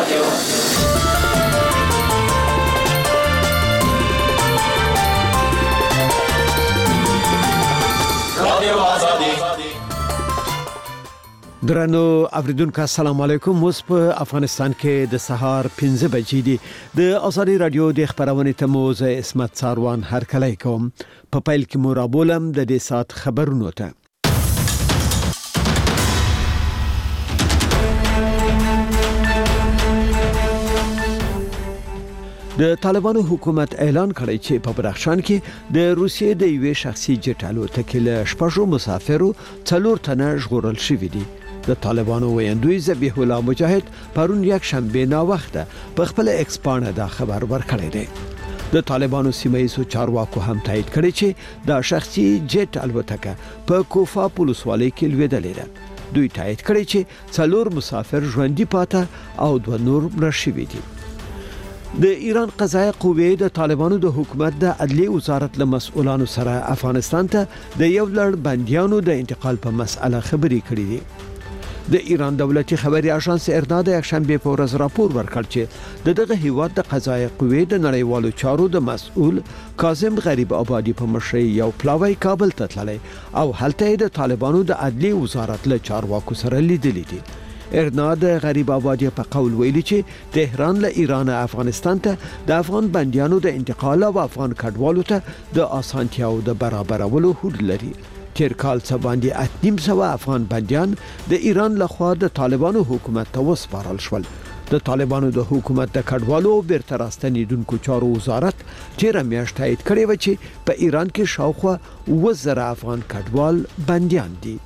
درنو اوریدونکو السلام علیکم. اوس په افغانستان کې د سهار 15 بجې دي. د ازادي رادیو د خبرونې ته موزه اسمت ساروان هرکلی کوم. په پیل کې مو رابولم د دې سات خبرونو ته. د طالبانو حکومت اعلان کړی چې په بدخشان کې د روسیې د یوې شخصي جټ الوتکې له شپږو مسافرو 4 تنه ژغورل شوي دي. د طالبانو ویاندوی ذبیح الله مجاهد پرون یک شنبه نا وخته په خپل ایکس پاڼه دا خبر ورکړی دی. د طالبانو سیمایي چارواکو هم تایید کړی چې دا شخصي جټ الوتکه په کوفا پولیسوالۍ کې لویدلې ده. دوی تایید کړی چې 4 مسافر ژوندي پاته او 2 نور مړه شوي دي. د ایران قضایه قوې د طالبانو د حکومت د عدلیه وزارت له مسؤلانو سره افغانستان ته د یو لړ بندیانو د انتقال په مسأله خبرې کړې دي. د ایران دولتي خبري اژانس ارنا د یک شنبه په ورځ راپور ورکړ چې دغه هیواد د قضایه قوې د نړیوالو چارو د مسؤل کاظم غریب آبادی په مشرۍ یو پلاوی کابل ته تللی او هلته د طالبانو د عدلیه وزارت له چارواکو سره لیدلی دي. ارنا د غریب آبادی په قول ویلي چې تهران له ایران افغانستان ته د افغان بندیانو د انتقال او افغان کډوالو ته د اسانتیاو د برابرولو هوډ لري. تیر کال څه باندې 800 افغان بندیان د ایران لخوا د طالبانو حکومت ته وسپارل شول. د طالبانو د حکومت د کډوالو بیرته راستنیدونکو چارو وزارت تیر میاشت تایید کړی و چې په ایران کې شاوخوا 1000 افغان کډوال بندیان دي.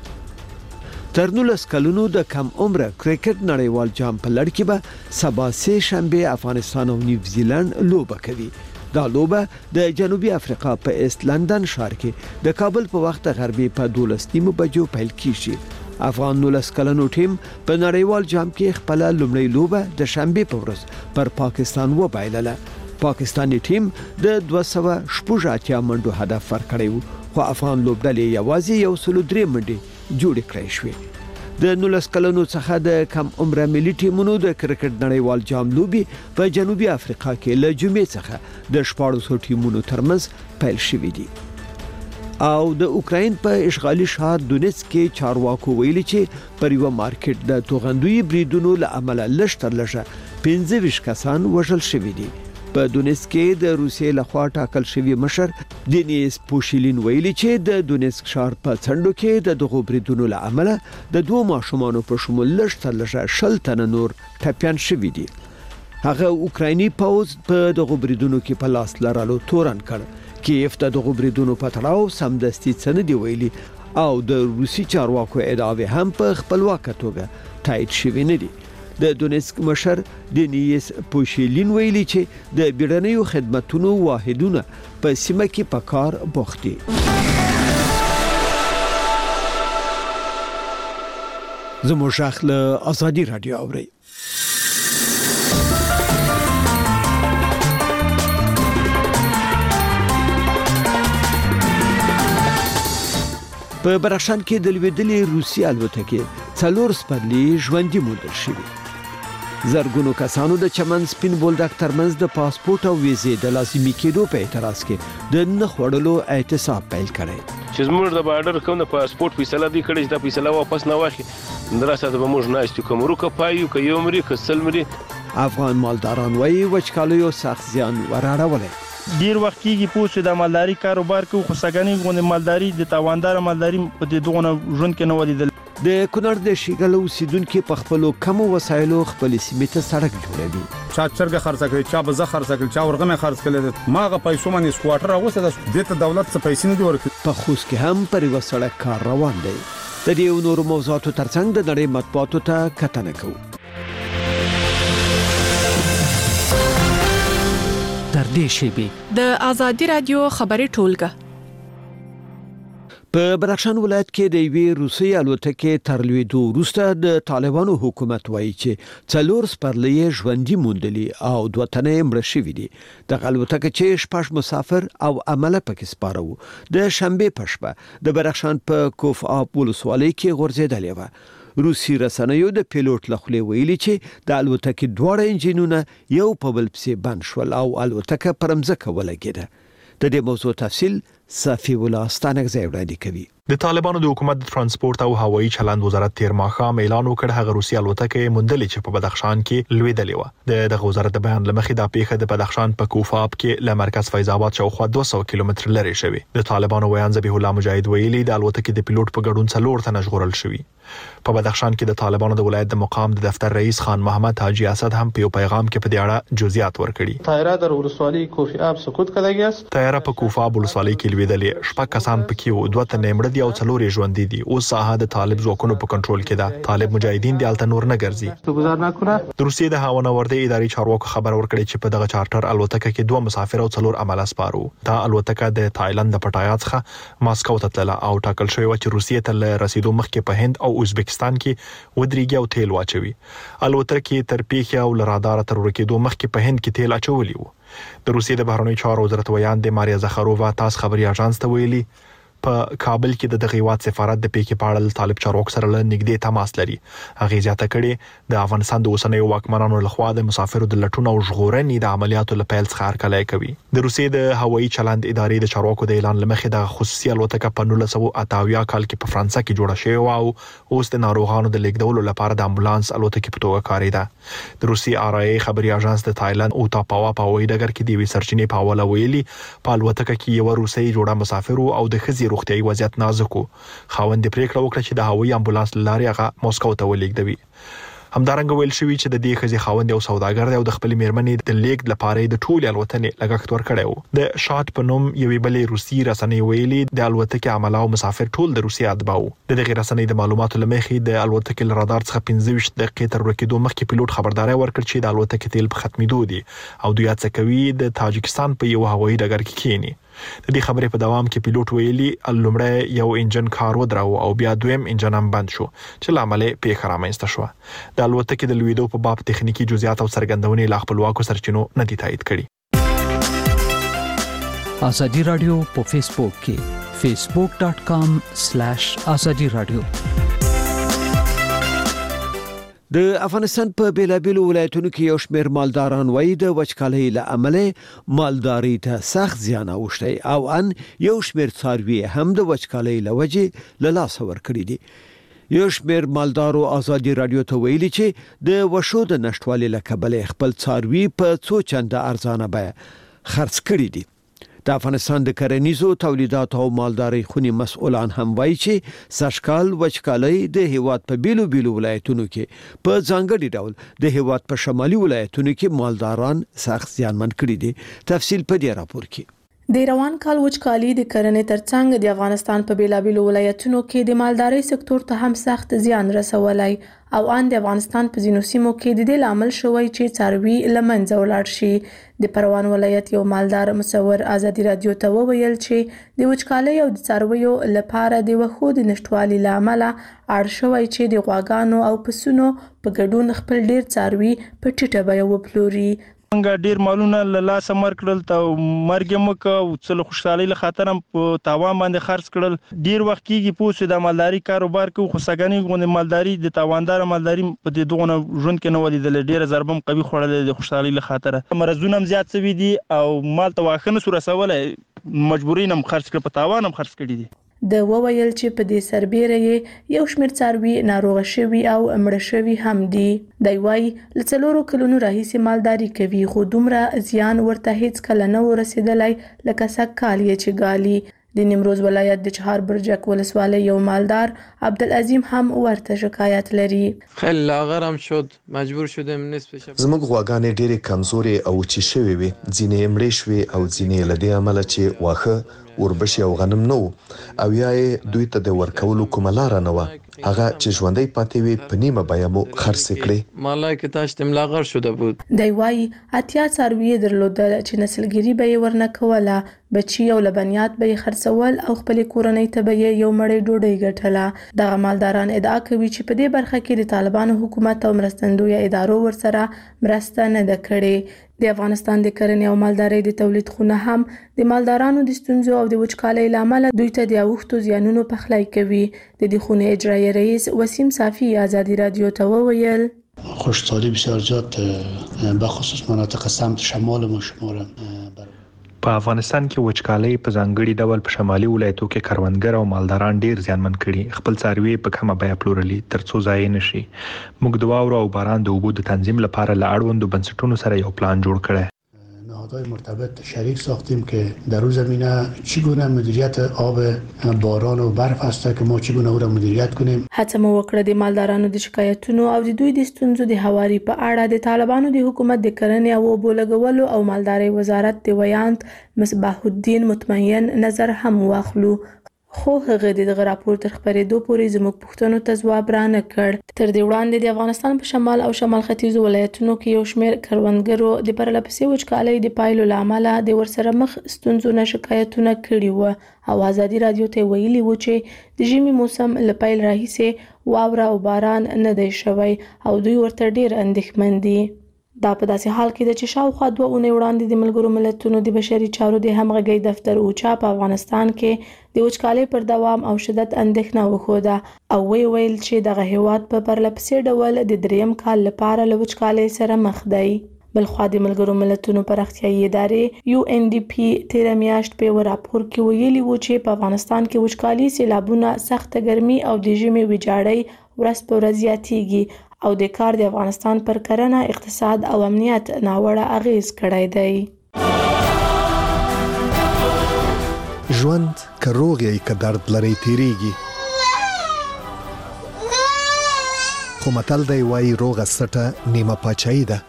تر 19 کلونو د کم عمره کرکټ نړیوال جام په لړ کې به سبا سه شنبه افغانستان او نیوزیلند لوبه کوي. دا لوبه د جنوبي افریقا په ایست لندن ښار کې د کابل په وخت غربي په 12 بجو پیل کیږي. افغان 19 کلنو ټیم په نړیوال جام کې خپل لومړی لوبه د شنبه په ورځ پر پاکستان وبایلله. پاکستاني ټیم د 280 منډو هدف ورکړی خو افغان لوبډلې یوازې 103 منډې جوړې کړې شوې. د 19 کلونو څخه د کم عمره ملي ټیمونو د کرکټ نړیوال جام لوبي په جنوبي افریقا کې له جمعې څخه د 1400 ټیمونو ترمنځ پیل شوې دي. او د اوکراین په اشغالي شهر دونیتسک کې چارواکو ویلي چې پر یو مارکیټ د توغندوی بریدونو له امله لږ تر لږه 15 کسان وژل شوي دي. په دونیتسک کې د روسیې لخوا ټاکل شوی مشر دینیس پوشیلین ویلي چې د دونیتسک ښار په څنډو کې د دغو بریدونو له امله د 2 ماشومانو په شمول لږ تر لږه 10 تنه نور ټپیان شوي دي. هغه اوکرایني پوځ په دغو بریدونو کې په لاس لرلو تورن کړ. کیف د دغو بریدونو په تړاو سمدستي څه دی ویلي او د روسي چارواکو ادعاوې هم په خپلواکه توګه تایید شوي نه دي. د دونیتسک مشر دینیس پوشیلین ویلي چې د بیړنیو خدماتونو واحدونه په سیمه کې په کار بوخت دي. زموږ شاخله ازادي رادیو اوري. په بدخشان کې د لویدلې روسي الوتکې 4 سپرلي ژوندي موندل شوي. زرګونو کسانو د چمن سپین بولدک ترمنځ د پاسپورت او ویزې د لازمي کېدو په اعتراض کې د نه خوړلو احتساب پیل کړي. چې زموږ د بارډر کوم د پاسپورت فیصله دی کړي چې دا فیصله واپس نه واخلي دراسته به موږ نه استو کوم روکه پایو که یو مری که سلمري. افغان مالداران وایي وچکالیو سخت زیان وراړولې. ډیر وخت کېږي پوه د مالداري کاروبار کوي خو سګنی غونډه مالداري د تاواندار مالداري په دې دغه ژوند کې نه ولیدل. د کونړ د شیګل اوسیدونکو په خپل کم وسایلو خپل سیمه ته سړک جوړوي. چا چرګه خرڅ کړي، چا بزه خرڅ کړي، چا ورغمه خرڅ کړي. ماغه پیسو باندې سکواټر اوسه د دې دولت څخه پیسې نه دی ورکړي. په خوست کې هم پر یو سړک کار روان دی. د دې نورو موضوعاتو ترڅنګ د نړۍ مطبوعاتو ته کتنه کوو. تر دې شیبې د ازادي رادیو خبري ټولګه په بدخشان ولایت کې د یوې روسي الوتکې تر لوېدو وروسته د طالبانو حکومت وایي چې 4 سپرلي ژوندي موندلي او 2 تنه مړه شوي دي. د الوتکې چې 6 مسافر او عمله پکې سپاره وو د شنبه په شپه د بدخشان په کوفا ولسوالۍ کې غورځېدلې و. روسي رسنیو د پیلوټ لخوا ویلي چې د الوتکې دواړه انجینونه یو په بل پسې بند شول او الوتکه پر مځکه ولګېده. د دې موضوع تفصیل صافي ولا ستانګزی وړاندې کوي. د طالبانو د حکومت د ترانسپورت او هوایي چلند وزارت تیر ماښام اعلان وکړ هغه روسي الوتکه موندلې چې په بدخشان کې لوېدلې و. د وزارت د بیان لمخې د پیښه د بدخشان په کوفاب کې له مرکز فیض آباد شاوخوا 200 کیلومتر لرې شوی. د طالبانو ویان ذبیح الله مجاهد ویلي د الوتکې د پیلوټ په ګډون 4 تنه ژغورل شوی. په بدخشان کې د طالبانو د ولایت د مقام د دفتر رئیس خان محمد حاجی اسد هم په پیغام کې په دې اړه جزئیات ورکړي. طایره در ولسوالی کوفاب سقوط کړی است. طایره په کوفاب ولسوالی کې لوېدلې، شپږ کسان پکې وو، 2 تنه مړه دي او 4 ژوندۍ دي. اوس ساحه د طالب ځواکونو په کنټرول کې ده. طالب مجاهدین د الته نور نه ګرځي. د روسیې د هاونوردي اداري چارواکو خبر ورکړي چې په دغه چارټر الوتکه کې 2 مسافر او 4 عمله سپارو. دا الوتکه د تایلند د پټایا څخه ماسکو ته تلله او ټاکل شوی و چې روسیې ته رسیدو مخکې په هند او ازبکستان کې ودرېږي او تیل واچوي. الوتکه تر پیښې او لرادار تر ورکېدو مخکې په هند کې تیل اچولي وو. د روسیې د بهرنیو چارو وزارت ویان د ماریا زخرووا تاس خبري اژانس ته ویلي په کابل کې د دغه هیواد سفارت د پیښې په اړه طالب چارواکو سره نږدې تماس لري. هغه زیاته کړي د افغانستان د اوسنیو واکمنانو لخوا د مسافرو د لټون او ژغورنې د عملیاتو لپاره څخه هرکلی کوي. د روسیې د هوایي چلند ادارې د چارواکو د اعلان لمخې د خصوصي الوتکه په 1988 کال کې په فرانسه کې جوړه شوې او اوس د ناروغانو د لیږدولو لپاره د امبولانس الوتکې په توګه کاریده. د روسي آرای خبري اژانس د تایلند او تاپاوا په هوایي ډګر کې د سرچینې په حواله ویلي په الوتکه کې یو روسي جوړه مسافر او د خزي روغتيایي وضعیت نازک و. خاوند پریکړه وکړه چې د هوایي امبولانس لارې هغه موسکو ته ولېږدوي. همدارنګه ویل شوی چې د دې خزي خاوند یو سوداګر دی او د خپل میرمنې د لیږد لپاره د ټول الوتنې لګښت ورکړی و. د شات په نوم یوې بلې روسي رسنۍ ویلي د الوتکې عمله او مسافر ټول د روسي اتباع وو. د دغه رسنۍ د معلوماتو لمخې د الوتکې له رادار څخه 15 دقیقې تر ورکېدو مخکې پیلوټ خبرداري ورکړ چې د الوتکې تیل په ختمېدو دي او دوی هڅه کوي د تاجکستان په یو هوایي ډګر کې کېني. د دې خبرې په دوام کې پیلوټ ویلي لومړی یو انجن کار ودراو او بیا دویم انجن هم بند شو چې لامل پیښه رامنځته شو. د الوتکې د لوېدو په باب تخنیکی جزئیات او څرګندونې لا خپلواکو سرچینو نه دي تایید کړي. ازادي رادیو په فیسبوک کې facebook.com/azadi radio. د افغانستان په بیلابیلو ولایتونو کې یو شمېر مالداران وایي د وچکالۍ له امله مالداري ته سخت زیان اوښتی او ان یو شمېر څاروي هم د وچکالۍ له وجې له لاسه ورکړي دي. یو شمېر مالدارو ازادي رادیو ته ویلي چې د وشو د نشټوالي له کبله خپل څاروي په څو چنده ارزانه بیه خرڅ کړي دي. د افغانستان د کرنیزو تولیداتو او مالدارۍ خونی مسؤلان هم وایي چې سږکال وچکالۍ د هیواد په بیلو بیلو ولایتونو کې په ځانګړي ډول د هیواد په شمالي ولایتونو کې مالداران سخت زیانمن کړي دي. تفصیل په دې راپور کې. د روان کال وچکالي د کرنې ترڅنګ د افغانستان په بیلابیلو ولایتونو کې د مالدارۍ سکتور ته هم سخت زیان رسولی او ان د افغانستان په ځینو سیمو کې د دې لامل شوی چې څاروي له منځه ولاړ شي. د پروان ولایت یو مالدار مصور ازادي رادیو ته وویل چې د وچکالۍ او د څارویو لپاره د وښو د نشټوالي له امله اړ شوی چې د غواګانو او پسونو په ګډون خپل ډیر څاروي په ټیټه بیه وپلوري. څنګه ډیر مالونه له لاسه مر کړل ته مرګ مکه او څل خوشحالي له خاطر هم په تاوان باندې خرڅ کړل. ډیر وخت کېږي پوسې د مالداري کاروبار کوي خو سګنی غونې مالداري د تاواندار مالداري په دې دغه ژوند کې نه ولیدل. ډیر ضربم قوي خوړل د خوشحالي له خاطر مرزونه هم زیات شوي دي او مال ته واخنه سور رسولای مجبورین هم خرڅ کړ په تاوان هم خرڅ کړي دي. د وویل چې په دې سربېره یې یو شمېر څاروي ناروغه شوي او مړه شوي هم دي. دی وایي له 4 کلونو راهیسې مالداري کوي خو دومره زیان ورته هیڅ کله نه ورسېدلی لکه سږکال یې چې ګالي. د نیمروز ولایت د چهار برجک ولسوالۍ یو مالدار عبدالعظیم هم ورته شکایت لري. خیلی لاغرم شد مجبور شدم نصف شب. زموږ غواګانې ډېرې کمزورې او وچې شوې وې، ځینې مړې شوې او ځینې له دې امله چې واښه وربشي او غنم نه او یا دوی ته د ورکولو کومه لاره نه وه. هغه چې ژوندۍ پاتې وي په نیمه بیه مو خرڅ کړې. مالای که داشتم لاغر شده بود. دی وایي 80 څاروي درلودل چې نسلګري به یې ورنه کوله، بچي او لبنیات به یې خرڅول او خپلې کورنۍ ته به یې یو مړۍ ډوډۍ ګټله. دغه مالداران ادعا کوي چې په دې برخه کې د طالبانو حکومت او مرستندویه ادارو ورسره مرسته نه ده کړې. د افغانستان د کرنې او مالدارۍ د تولید خونه هم د مالدارانو د ستونزو او د وچکالۍ لامل دوی ته د اوښتو زیانونو پخلی کوي. د دې خونې اجرایی رئیس وسیم صافی آزادی رادیو ته وویل خشکسالی بسیار زیاد به خصوص مناطق سمت شمال ما شمارم. په افغانستان کې وچکالۍ په ځانګړي ډول په شمالي ولایتو کې کروندګر او مالداران ډیر زیانمن کړي، خپل څاروي په کمه بیه پلورلي ترڅو ضایع نشي. موږ د واورو او باران د اوبو د تنظیم لپاره له اړوندو بنسټونو سره یو پلان جوړ کړی. نهادهای مرتبط شریک ساختیم که در اون زمینه چگونه مدیریت آب باران و برف است که ما چگونه او را مدیریت کنیم. هڅه مو وکړه د مالدارانو د شکایتونو او د دوی د ستونزو د هواري په اړه د طالبانو د حکومت د کرنې او اوبو لګولو او مالدارۍ وزارت د ویاند مصباح الدین مطمئن نظر هم واخلو، خو هغه دغه راپور تر خبرېدو پورې زموږ پوښتنو ته ځواب را نه کړ. تر دې وړاندې د افغانستان په شمال او شمال ختیځو ولایتونو کې یو شمېر کروندګرو د پرله پسې وچکالۍ د پایلو له امله د ورسره مخ ستونزو نه شکایتونه کړي وو او آزادي رادیو ته ویلي وو چې د ژمي موسم له پیل راهیسې واوره او باران نه دی شوی او دوی ورته ډېر اندېښمن دي. دا په داسې حال کې ده چې شاوخوا 2 اونۍ وړاندې د ملګرو ملتونو د بشري چارو د همغږۍ دفتر اوچا په افغانستان کې د وچکالۍ پر دوام او شدت اندېښنه وښوده او ویل چې دغه هیواد په پرله پسې ډول د 3م کال لپاره له وچکالۍ سره مخ دی. بلخوا د ملګرو ملتونو پراختیایي ادارې UNDP تیره میاشت په یو راپور کې ویلي وو چې په افغانستان کې وچکالي، سیلابونه، سخته ګرمي او د ژمي ویجاړۍ ورځ په ورځ زیاتیږي او د کار د افغانستان پر کرنه، اقتصاد او امنیت ناوړه اغیز کړی دی. ژوند که روغ یې که درد لري تیریږي، خو متل دی وایي روغه سټه نیمه پاچاهي ده.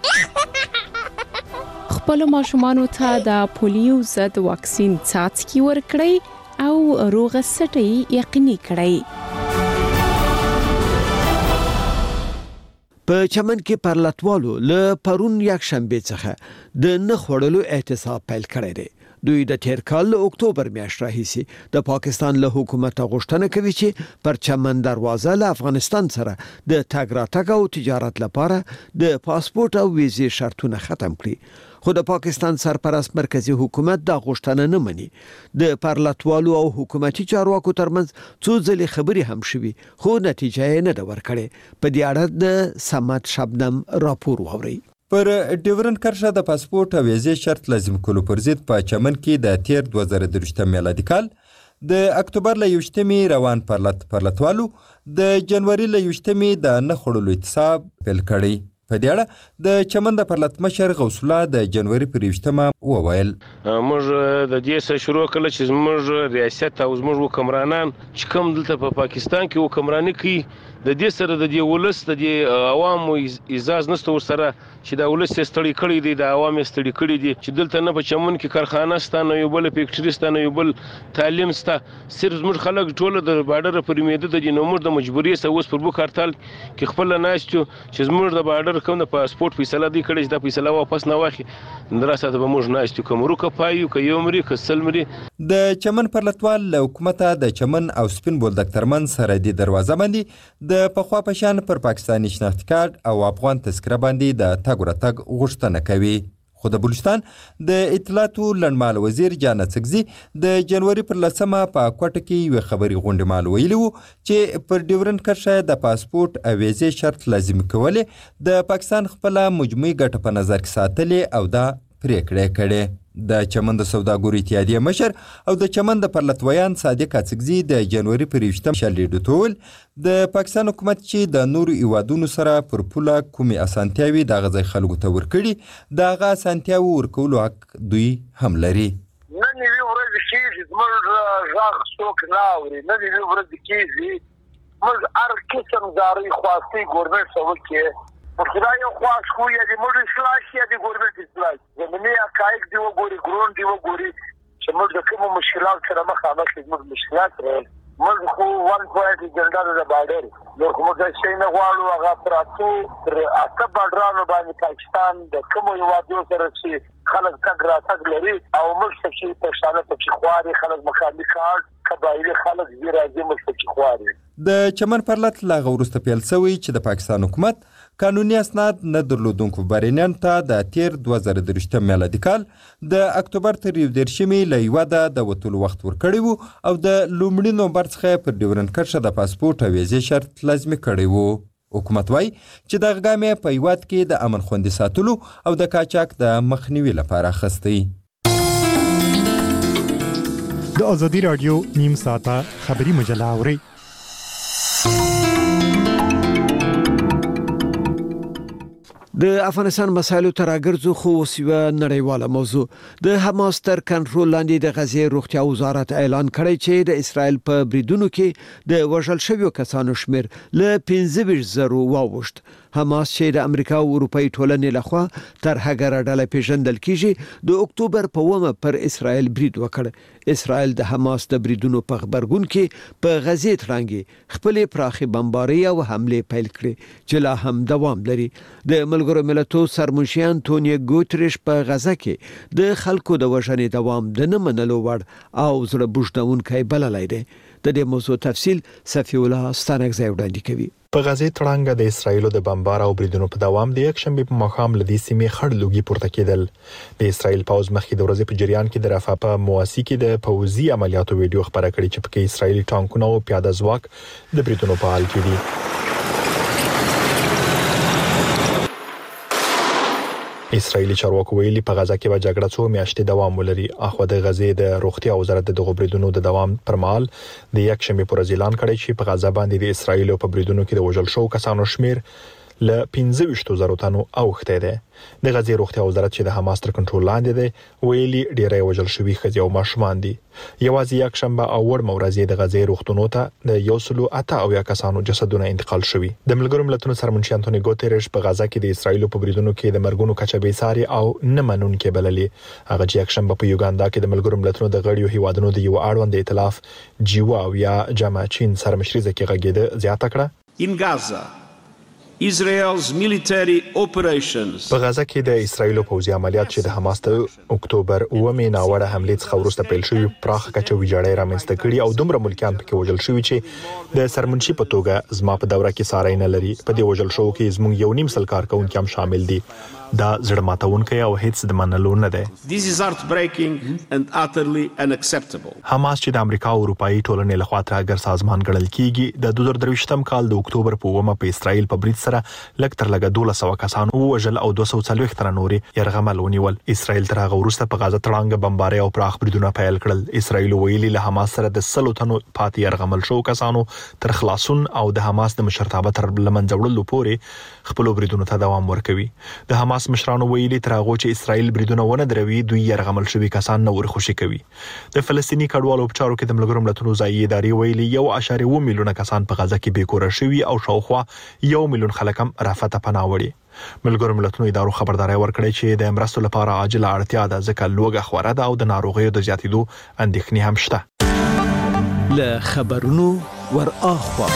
خپلو ماشومانو ته د پولیو ضد واکسین څاڅکي ورکړئ او روغه سټه یقیني کړئ. په چمن کې پرلتوالو له پرون یک شنبه څخه د نه خوړلو احتساب پیل کړی دی. دوی د تیر کال له اکتوبر میاشتې راهیسې د پاکستان له حکومت غوښتنه کوي چې پر چمن دروازه له افغانستان سره د تګ راتګ او تجارت لپاره د پاسپورت او ویزې شرطونه ختم کړي. خو د پاکستان سرپرست مرکزی حکومت دا غوښتنه نه مني. د پرلتوالو او حکومتي چارواکو ترمنځ څو ځلې خبرې هم شوي خو نتیجه یې نه ده ورکړې. په دې اړه د سمت شبنم راپور واوري. پر ډیورن کرښه د پاسپورت او ویزې شرط لازم کولو پر ضد په چمن کې د تیر 2023 میلادي کال د اکتوبر له 21 روان پرلتوالو د جنوري له 21 د نه خوړلو احتساب پیل کړی. په دې اړه د چمن د پرلتمشر غوث الله د جنوري پر 21 وویل موږ د دې سره شروع کړل چې موږ ریاست او موږ حکمرانان چې کوم دلته په پاکستان کې حکمراني کوي د دې سره د دې ولس د دې عوامو اعزاز نشته ورسره چې دا ولس ستړي کړي دي، د عوام ستړي کړي دي چې دلته نه په چمن کې کارخانه ستانه یو بل فیکټری ستانه یو بل تعلیم ستا صرف موږ خلک ټول د بارډر پر میده د نومر د مجبوری سره اوس پر بو کارتل کې خپل ناشتو چې موږ د بارډر کوم د پاسپورت فیصله دی کړي دا فیصله واپس نه واخی دراسته به موږ ناشتو کوم روکه پایو کې یو مری کسل مری. د چمن پرلتوال له حکومت د چمن او سپین بولدک ترمن سره د دروازه باندې د پخوا پشان پر پاکستاني شناختی کارت او افغان تذکره باندې د تګ راتګ غوښتنه کوي. خو د بلوچستان د اطلاعاتو لنډمهاله وزیر جان اڅکزي د جنوري پر 10 په کوټه کې یو خبري غونډه مال ویلي وو چې پر ډیورن کرښه د پاسپورت او ویزې شرط لازم کولې د پاکستان خپل مجموعي ګټه په نظر کې ساتلې او دا پریکړه کړې. د چمن د سوداګرو اتحادیه مشر او د چمن د پرلتویان صادق اڅکزي د جنوري پر 20 شلیډو ټول د پاکستان حکومت چې د نورو ایوادونو سره پر پوله کومي اسانتیاوي د غځي خلکو ته ورکړي دا غا اسانتیاوي ورکولو حق دوی هم لري. نن یې ورځ کې زموږ ځاغ څوک راوړي، نن یې ورځ کې موږ هر قسم زاري خواسته ګورنمنت سره کې خدای یو خواش خو یې د موږ اصلاح یا د ګورنمنت اصلاح زمینه حقایق دی وګوري ګرون دی وګوري چې موږ د کوم مشکلات سره مخامخ موږ مشکلات لرو. موږ خو 1.8 جنډر د بارډر نو کوم ځای شي نه غواړو هغه پراتو تر اته بارډرانو باندې پاکستان د کوم یو وادي سره چې خلک تګ راتګ لري او موږ چې په شانه په خواري خلک مخالفت قبایلی خلک زیرا دې موږ په خواري د چمن پرلط لا غورسته پیل شوی چې د پاکستان حکومت قانوني اسناد نه درلودونکو بهرنیانو ته د تیر 2023 میلادي کال د اکتوبر تر 19 له هیواده د وتلو وخت ورکړی وو او د لومړي نومبر څخه پر ډیورنډ کرښه د پاسپورت او ویزې شرط لازمي کړی وو. حکومت وایي چې دغه ګام یې په هیواد کې د امن خوندي ساتلو او د قاچاق د مخنیوي لپاره اخیستی. د ازادي رادیو نیم ساعته خبری مجله اورئ. د افغانستان مسایلو تر راګرځو خو اوس یوه نړیواله موضوع د حماس تر کنټرول لاندې د غزې روغتیا وزارت اعلان کړی چې د اسرائیل په بریدونو کې د وژل شویو کسانو شمیر له 15,000 واوښت. حماس چې د امریکا او اروپאי ټولنې لخوا تر هغه ډله پیژندل کیږي د اکتوبر په 1 پر اسرائیل برید وکړ. اسرائیل د حماس د بریدونو په خبرګون کې په غزې ترانګي خپل پراخي بمباري او حمله پیل کړې چې لا هم دوام لري. د ملګرو ملتونو سرمنشي انټونیو ګوتریش په غزه کې د خلکو د وژنې دوام د نه منلو وړ او زړه بوجدونکي بللای دی. د دې موضوع تفصیل صفی الله ستانکزی وړاندې کوي. په غزې تړانګه د اسرایل د بمبار او بریدونو په دوام د یک شنبه په مخام لدی سیمې خړ لوګي پورته کېدل. د اسرایل پاوز مخکې د ورځې په جریان کې د رفح په مواسي کې د پوځي عملیاتو ویډیو خبره کړې چې پکې اسرایلی ټانکونه او پیاده ځواک د بریدونو په حال کې دي. اسرایلی چارواکو ویلي په غزه کې به جګړه څو میاشتې دوام ولري. اخو د غزې د روغتیا وزارت د بریدونو د دوام پر مهال د یک شنبه پر ورځ اعلان کړی چې په غزه باندې د اسرایل په بریدونو کې د وژل شو کسانو شمیر ل 15,000 تنو اوخته ده. د غزې روغتیا وزارت چې د حماس تر کنټرول لاندې ده ویلي ډیری وژل شوی ښځې او ماشومان دي. یوازې یک شنبه او ور مورزې د غزې روغتونو ته د 108 کسانو جسدونه انتقال شوي. د ملګرو ملتونو سرمنشي انټونیو ګوتریش په غزه کې د اسرایل په بریدونو کې د مرګونو کچه به ساري او نه منونکې بللې. هغه چې یک شنبه په یوګاندا کې د ملګرو ملتونو د غړیو هیوادونو د یو اړوند ائتلاف جیوا او یا جامع چین سرمشري ځکه غږیده زیاته کړه. In Gaza Israel's military operations په غزه کې د اسرایل پوځي عملیات چې د حماس د اکتوبر 9 ناوړه حمله څخه وروسته پیل شوی پراخ کچه ویجاړی رامنځته کړي او دومره ملکیان پکې وژل شوی چې د سرمنشي په توګه زما په دوره کې ساري نه لري. په دې وژل شو کې زموږ یو نیم سل کارکونکي هم شامل دي. دا زړه ماتونکی او هیڅ د منلو نه ده. This is heartbreaking and utterly unacceptable. حماس چې د امریکا او اروپאי ټولنې لخوا ترګر سازمان ګڼل کیږي د 2023م کال د اکتوبر په 9 په اسرایل په برید سره لږ تر لږه 1200 کسانو وژل او 240 تر نورې يرغمل ونیول. اسرایل تر هغه وروسته په غزه تړانګه بمباري او پراخ بریدونه پیل کړل. اسرایل ویلي له حماس سره د 100 تنو پاتې يرغمل شو کسانو تر خلاصون او د حماس د مشرتابه تر لمنځوړلو پورې خپل بریدونو ته دوام ورکوي. د حماس مشرانو ویلي تر هغه چې اسرایل بریدونه ونه دروي دوی يرغمل شوی کسان نه ورخوشي کوي. د فلسطینی کډوالو په چارو کې د ملګرو ملتونو ځایي ادارې ویلي 1.2 میلیونه کسان په غزه کې بیکوره شوي او شاوخوا 1 میلیون خلک هم رفح ته پناه وړي. ملګرو ملتونو ادارو خبرداري ورکړې چې د مرستو لپاره عاجله اړتیا ده ځکه لوګه خوره ده او د ناروغیو د زیاتېدو اندېښنې هم شته. له خبرونو ور اخوا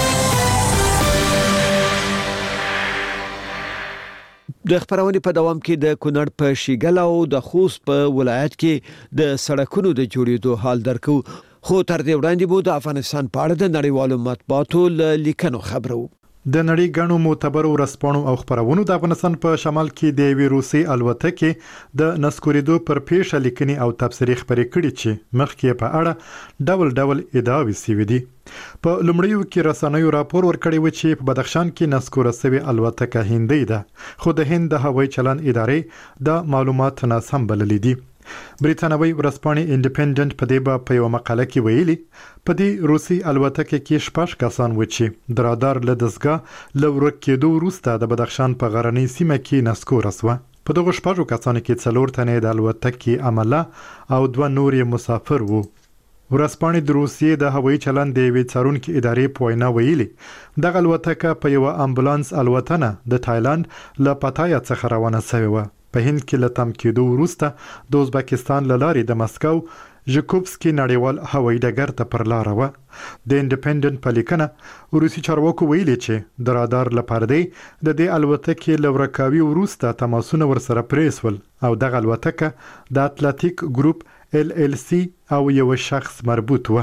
د خبرونې په دوام کې د کونړ په شیګل او د خوست په ولایت کې د سړکونو د جوړېدو حال درکو. خو تر دې وړاندې مو د افغانستان په اړه د نړیوالو مطبوعاتو لیکنو خبرو. د نړۍ غنو معتبرو ورځپاڼو او خبرونو د افغانستان په شمال کې د یوې روسي الوتکې د نسکورېدو پر پیښه لیکنې او تبصرې خبرې کړې چې مخکې په اړه ډول ادعاوې شوې دي. په لومړیو کې رسنیو راپور ورکړی و چې په بدخشان کې نسکوره شوې الوتکه هندۍ ده، خو د هند د هوایي چلند ادارې د معلومات ناسم بللې دي. بریتانوي ورځپاڼې انډیپندنت په دې په یو مقاله کې ویلي په دې روسي الوتکه کې 6 کسان و چې د رادار له دستګاه له ورک کېدو وروسته د بدخشان په غرنۍ سیمه کې نسکوره شوه. په دغه 6 کسانو کې 4 تنې د الوتکې عمله او 2 نور مسافر وو. ورځپاڼې د روسیې د هوایي چلند د یوې څارونکې ادارې په وینا ویلي دغه الوتکه په یو امبولانس الوتنه د تایلند له پټایا څخه روانه شوې وه. په هند کې له تم کېدو وروسته د ازبکستان له لارې د مسکو ژکوبسکي نړیوال هوایي ډګر ته پر لاره وه. د انډیپندنت په لیکنه روسي چارواکو ویلي چې د رادار له پردې د دې الوتکې له ورکاوي وروسته تماسونه ورسره پرې شول او دغه الوتکه د اتلانتیک ګروپ LLC او یو شخص مربوط و.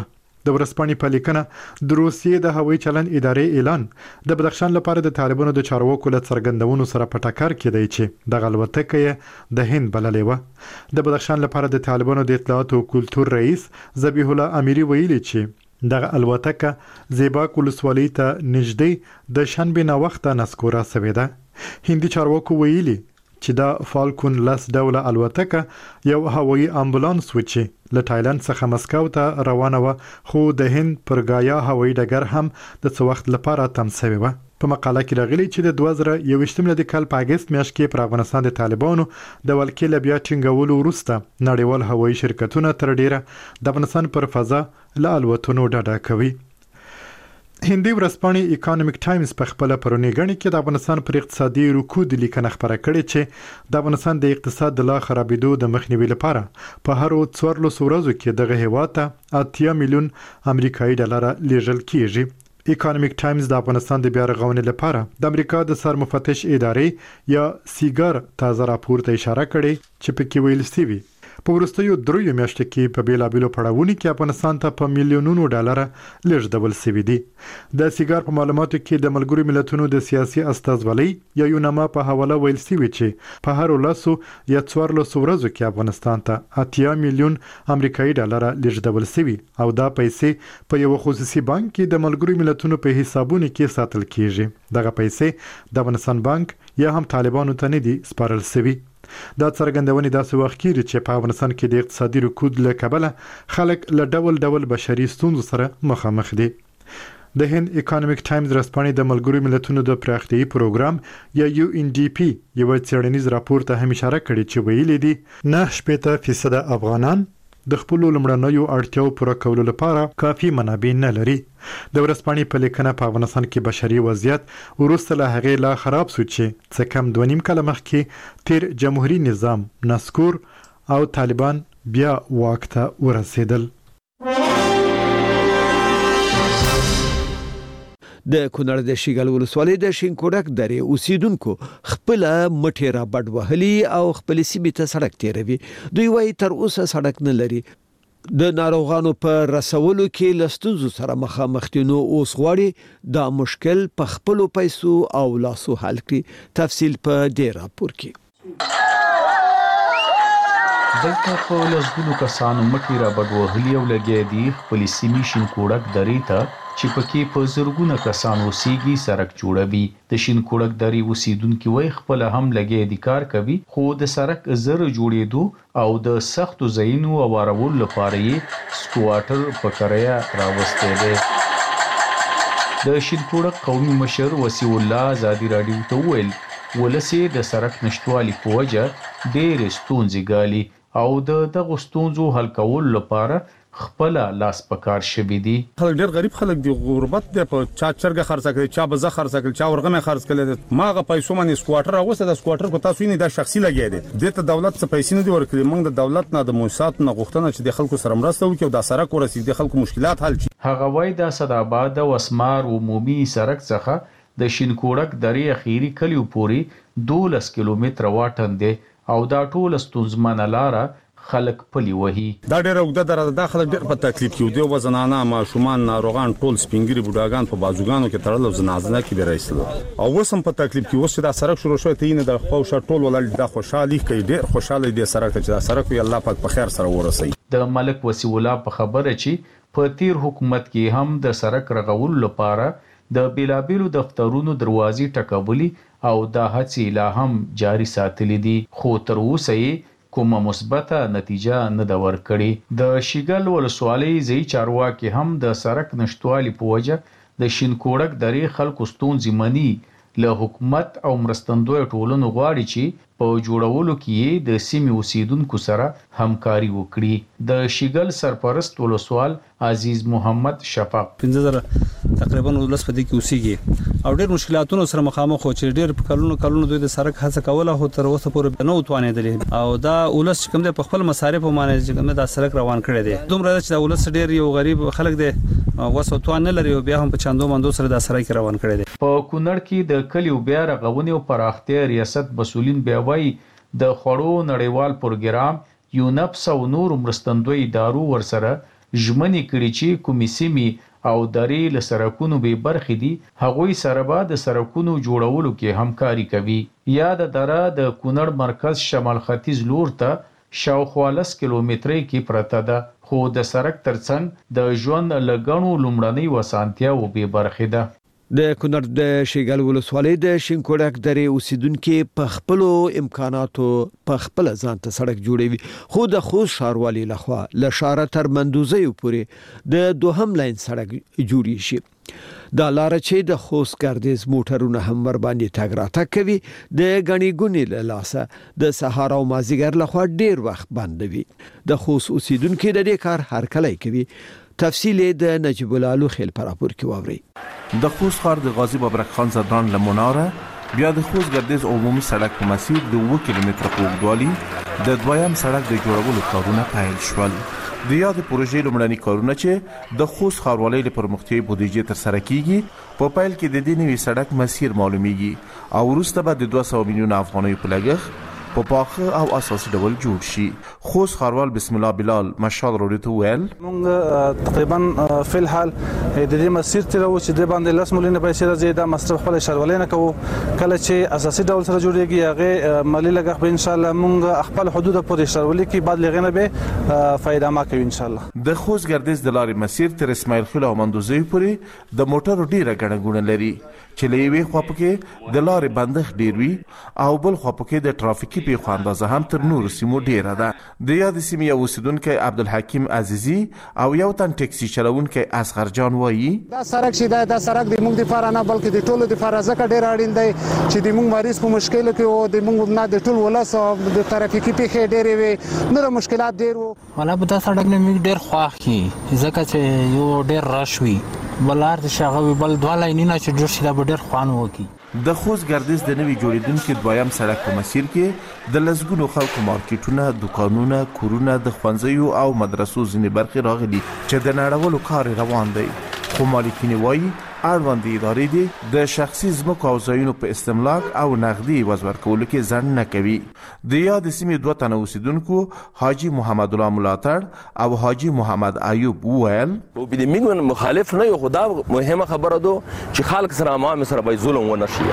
د ورځپاڼې په لیکنه د روسیې د هوایي چلند ادارې اعلان د بدخشان لپاره د طالبانو د چارواکو له څرګندونو سره په ټکر کې دی چې دغه الوتکه یې د هند بللې وه. د بدخشان لپاره د طالبانو د اطلاعات او کلتور رئیس ذبیح الله امیری ویلي چې دغه الوتکه زیباک ولسوالۍ ته نږدې د شنبې ناوخته نسکوره سوې ده. هندي چارواکو ویلي چې دا فالکون 10 ډوله الوتکه یو هوایي امبولانس و چې له تایلند څخه مسکو ته روانه وه، خو د هند پر ګایا هوایي ډګر هم د څه وخت لپاره تم شوی و. په مقاله کې راغلي چې د 2021 میلادي کال په اگست میاشت کې پر افغانستان د طالبانو د ولکې له بیا ټینګولو وروسته نړیوال هوایي شرکتونه تر ډیره د افغانستان پر فضا له الوتنو ډډه کوي. هندي ورځپاڼې اکانومیک ټایمز په خپل پرونی غني کې د افغانستان پر اقتصادي رکود لیکنه خبره کړې چې د افغانستان د اقتصاد د لا خرابېدو د مخنیوي لپاره په هر 14 ورځو کې دغه هیواد ته 8 میلیون امریکایي ډالر لیږل کیږي. اکانومیک ټایمز د افغانستان د بیا رغونې لپاره د امریکا د سرمفتش ادارې یا سیګار تازه راپور ته اشاره کړې چې پکې ویل شوی په وروستیو 3 میاشتو کې په بیلابیلو پړاوونو کې افغانستان ته په میلیونونو ډالر لیږدول شوي دي. د سیګار په معلوماتو کې د ملګرو ملتونو د سیاسي استازولۍ یا یونما په حواله ویل شوی چې په هر 10 یا 14 ورځو کې افغانستان ته 8 میلیون امریکایي ډالر لیږدول شوي او دا پیسې په یو خصوصي بانک کې د ملګرو ملتونو په حسابونو کې ساتل کیږي. دغه پیسې د افغانستان بانک یا هم طالبانو ته نه دي سپارل شوي. دا څرګندونې داسې وخت کې چې په افغانستان کې د اقتصادي رکود له کبله خلک له ډول بشري ستونزو سره مخامخ دي. د هند اکانومیک ټایمز ورځپاڼې د ملګرو ملتونو د پراختیایي پروګرام یا UNDP یو څېړنیز راپور ته هم اشاره کړې چې ویلي دي 9% افغانان د خپل لمړنیو اړتیاو پوره کولو لپاره کافي منابع نه لري. د ورځپاڼې په لیکنه په افغانستان کې بشري وضعیت وروسته له هغې لا خراب شو چې څه کم 2.5 کاله مخکې تیر جمهوریت نظام نسکور او طالبان بیا واک ته ورسېدل. د کونړ د شیګل ولسوالۍ د شینکوړک درې اوسیدونکو خپل مټې را بډ وهلي او خپل سیمې ته سړک تیروي. دوی وايي تر اوسه سړک نه لري. د ناروغانو په رسولو کې لستونزو سره مخامخ دي، نو اوس غواړي دا مشکل په خپل پیسو او لاسو حل کړي. تفصیل په دې راپور کې. دلته په لسګونو کسانو مټې را بډ وهلي او لګیا دي خپل سیمې شینکوړک درې ته چې پکې په زرګونه کسان اوسېږي سړک جوړوي. د شینکوړک درې اوسیدونکي وایي خپل هم لګیا دي کار کوي، خو د سړک زر جوړېدو او د سختو ځایونو اوارولو لپاره یې سکواټر په کرایه راوستی دی. د شینکوړک قومي مشر وسیع الله ازادي راډیو ته وویل ولس یې د سړک نشتوالي په وجه ډېرې ستونزې ګالي او د دغو ستونزو حل کولو لپاره خپل لاس پکار شوی دي. خلک ډېر غریب خلک دي، غربت دی، په چا چرګه خرڅ کړي، چا بزه خرڅ کړي، چا ورغمه خرڅ کړي. ماغه پیسو باندې سکواټر اوسه د سکواټر کو تاسو نه د شخصي لګی دي. دته دولت څخه پیسې نه دی ورکړي. موږ د دولت نه د موسسات نه غوښتنه چې د خلکو سره مرسته وکړي او د سړک ورسېږي د خلکو مشکلات حل شي. هغه وایي د صداباد او اسمار عمومي سړک څخه د شینکوړک درې اخیری کلیو پورې 12 کیلومتره واټن دی او دا ټول ستونزمنه لاره خلک پلی وهي. دا ډېر اوږده دره ده، خلک ډېر په تکلیف کې دي. وزنانه ماشومان ناروغان ټول سپینګری بوډاګان په بازوګانو کې تړل او زنازنه کې به راځل او وسم په تکلیف کې اوس دا سړک شروع شوی ته نه د خوشا ټول ولل د خوشحالي کې ډېر خوشاله دي سړک ته چې دا سړک وي الله پاک په خیر سره ورسي. د ملک وسیع الله په خبره چې په تیر حکومت کې هم د سړک رغولو لپاره د بیلابیلو دفترونو دروازې ټکولي او دا هڅې لا هم جاري ساتلې دي، خو تر اوسه یې کومه مثبته نتیجه نه ده ورکړې. د شیګل ولسوالۍ ځایي چارواکي هم د سړک نشتوالي په وجه د شینکوړک درې خلکو ستونزې مني. له حکومت او مرستندویه ټولنو غواړي چې په جوړولو کې د سیمې اوسیدونکو سره همکاري وکړي. د شیګل سرپرست ولسوال عزیز محمد شفاق 15,000 تقریبا ولس په دې کې اوسېږي او ډېر مشکلاتونو سره مخامخ و چې ډېر کلونو دوی د سړک هڅه کوله خو تر اوسه پورې نه وتوانېدلې او دا ولس چې کوم دی په خپل مصارف باندې چې کوم دا سړک روان کړی دی. دومره چې دا ولس ډېر یو غریب خلک دی وسو توان نه لري او بیا هم په چاندو مندو سره دا سړک روان کړی دی. په کونړ کې د کلیو بیا رغونې او پراختیا ریاست مسؤلین بیا وایي د خوړو نړیوال پروګرام یونپس او نور مرستندوی ادارو ورسره ژمنې کړي چې کومې سیمې او درې له سرکونو بې برخې دي هغوی سره به د سرکونو جوړولو کې همکاري کوي. یاده دره د کونړ مرکز شمال ختیځ لور ته شاوخوا 10 کیلومترۍ کې پرته ده، خو د سرک ترڅنګ د ژوند له ګڼو لومړنۍ اسانتیاوو بې برخې ده. د کونړ د شیګل ولسوالۍ د شینکوړک درې اوسیدونکو په خپل امکاناتو په خپل ځان ته سړک جوړوي، خو د خوست ښاروالۍ لخوا له شاره تر مندوزیو پورې د دوهم لاین سړک جوړی شي. دا لار چې د خوست ګردیز موټرونه هم ور باندې تګ راتګ کوي د غنی ګونی له لاسه د سهار او مازیګر لخوا ډیر وخت بندوي. د خوست اوسیدونکو د دې کار هر کله کوي. تفصیل د نجیب الله خیل پر راپور کې واوري. د خوست ښار د غازی بابرک خان زدران لمناره بیا د خوست ګردیز عمومي سړک په مسیر د 2 کیلومتره په اوږدوالي د دویم سړک د جوړولو کارونه پیل شول. د یادې پروژې لومړني کارونه چې د خوست ښاروالۍ له پرمختیایي بودیجې تر سره کیږي په پیل کې د دې نوي سړک مسیر معلومیږي او وروسته به د 200 میلیون افغانیو په لګښت په پاخه او اساسي ډول جوړ شي. خوست ښاروال بسم الله بلال مشال روډیته ویل موږ تقریبا په الحال د دې مسیر تر و چې د باندې 10 میلیون پیسې راځي د مصرف خپل ښاروالۍ نه کوو. کله چې اساسي ډول سره جوړیږي هغه مالی لګښت به ان شاء الله موږ خپل حدود پورې ښاروالۍ کې بعد لغنه به فائدہ ما کوي ان شاء الله. د خوست ګردیز د لارې مسیر تر اسماعیل خیل او مندوزی پورې د موټرو ډیره ګڼه ګوڼه لري چې له یوې خوا پکې د لارې بندښت ډیر وي او بل خوا پکې د ټرافیکي پیښو اندازه هم تر نورو سیمو ډیره ده. د یاد سیمې یو اوسیدونکی عبدالحکیم عزیزی او یو تن ټیکسي چلونکی اصغر جان وایي دا سړک چې دا سړک د موږ لپاره نه بلکې د ټولو لپاره ځکه ډیر اړین دی چې د موږ مریض په مشکل کې او د موږ نه د ټول ولس د ترافیکي پیښې ډیرې وي نور مشکلات ډیر وو. ولا به دا سړک نه موږ ډیر خوښ کی ځکه چې یو ډیر رش وي بلار د شغوي بل دوه لاینونه چې جوړ شي دا ډیر خوان وکي. د خوست ګردیز د نوي جوړیدونکو دویم سړک په مسیر کې د لسګونو خلکو مارکیټونه، دکانونه، کورونه، د ښوونځیو او مدرسو ځینې برخې راغلي چې د نړولو کار روان دی. خو مالکین وایي اړوند ادارې دي د شخصي ځمکو او ځایونو په استملاک او نغدي عوض ورکولو کې ځنډ نه کوي. د یاد سیمې 2 تنه اوسیدونکو حاجی محمد الله ملاتړ او حاجی محمد ایوب وویل موږ مخالف نه یو، خو دا مهمه خبره ده چې خلک سره عوام سره باید ظلم ونه شي،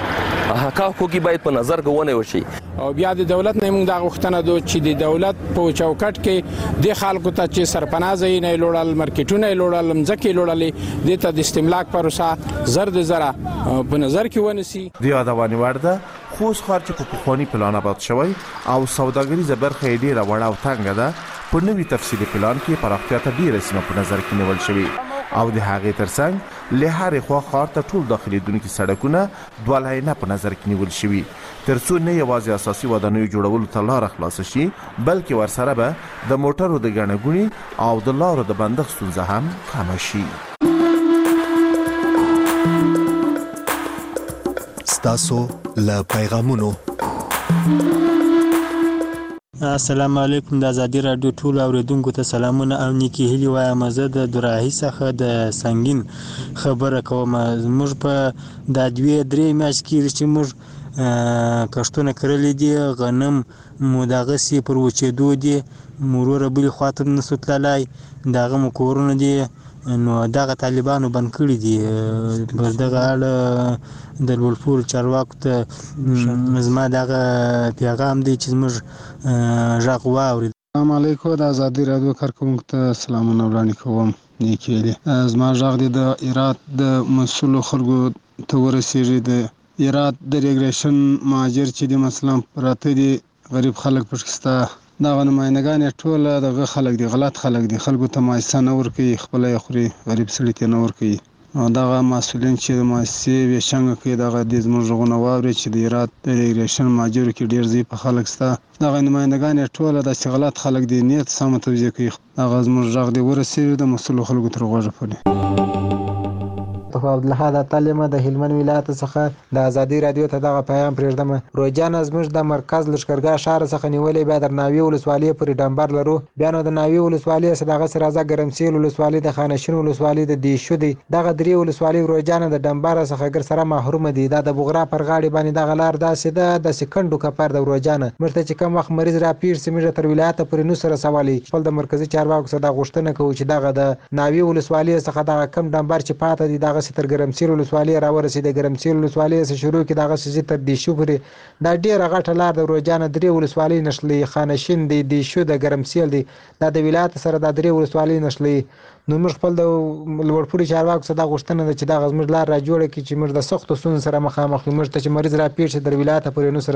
حقوق باید په نظر کې ونه وشي. او بیا د دولت نه موږ دا غوښتنه ده چې د دولت په چوکټ کې د خلکو ته چې سرپناه ځای نه لوړل، مارکیټونه لوړل، مځکې لوړلې، د ته د استملاک پروسه زرد زره په نظر کې ونیسي. د یادونې وړ ده خوست ښار چې په پخواني پلان آباد شوی او سوداګریزه برخه یې ډیره وړه او تنګه ده، په نوي تفصیلي پلان کې پراختیا ته ډیره سیمه په نظر کې نیول شوې او د هغې ترڅنګ له هرې خوا ښار ته ټول داخلېدونکي سړکونه 2 لاینه په نظر کې نیول شوي ترڅو نه یوازې اساسي ودانیو جوړولو ته لاره خلاصه شي بلکې ورسره به د موټرو د ګڼه ګوڼې او د لارو د بندښت ستونزه هم کمه شي. ستاسو له پیغامونو. السلام علیکم. د ازادي رادیو ټول اوریدونکو ته سلامونه او نیکی هیلی وایم. زه د دراهي څخه د سنگین خبره کوم. موږ په د 2-3 میاشتې کې چې موږ کښتونه کړلې دي، غنم مو دغه سي پر وچېدو دي، مرور بل خاطر نسو تلای دغه مو کورونه دي، نو دغه طالبانو بند کړی دي. بس دغه اړه د لولپور چارواکو ته زما دغه پیغام دی چې موږ غږ واوري. السلام علیکم. د ازادي رادیو کارکونکو ته سلامونه وړاندې کوم. نیکی دی زما غږ دی د ایرات د مسؤلو خلکو ته ورسیږي. د ایرات د ریګریشن مهاجر چې د مثلا پراته دي غریب خلک پښتستا دغه نمائندګان ټول دغه خلک دي، غلط خلک دي، خلکو ته مایسه نه ورکوي، خپل یې خوري، غریب سړي ته نه ورکوي. دغه مسؤلین چې د مؤسسې ویشنګ کوي دغه د زموږ غوونه واوري چې د ایرات د ریګریشن مهاجرو کې ډیر ضعیف خلک ستا دغه نمائندګان ټول د غلط خلک دي، نیت سم توجیه کوي. دغه زموږ غږ دی ورسېږي د مسؤلو خلکو تر غوږه پورې. عبدالحد تعلیم د هلمند ولایت څخه د ازادي رادیو ته دغه پیغام پرېږدم. روجان زموږ د مرکز لشکرګاه شهر څخه نیولې بیا د ناوی ولسوالۍ پورې ډمبر لرو. بیا نو د ناوی ولسوالۍ څخه دغه راځه ګرمسیل ولسوالۍ د خانشین ولسوالۍ د دیشو دی. دغه درې ولسوالۍ روجان د ډمبر څخه ګر سره محروم دي. دا د بغرا پر غاړې باندې دغه لار داسې ده د سکندو کپر د روجان مرته چې کوم وخت مریض را پیر سیمه تر ولایت پورې نو سره سوالي خپل د مرکزی چارواکو سره غوښتنه کوي چې دغه د ناوی ولسوالۍ څخه دغه کم ډمبر چې پاته دي دغه ستر ګرمسیل ولسوالۍ را ورسېد. ګرمسیل ولسوالۍ څخه شروع کی دغه سې تر دیشو پورې دا ډیره غټه لار د روجان درې ولسوالۍ نشلې خانشین دی دیشو د ګرمسیل دی د ولایت سره د درې ولسوالۍ نشلې. نو موږ خپل د لوړپوړي چارواکو سره غوښتنه ده چې دغه زموږ لار را جوړه کړي چې موږ د سختو ستونزو سره مخامخ یو. موږ ته چې مریض را پیښ شي د ولایت پورې نو سره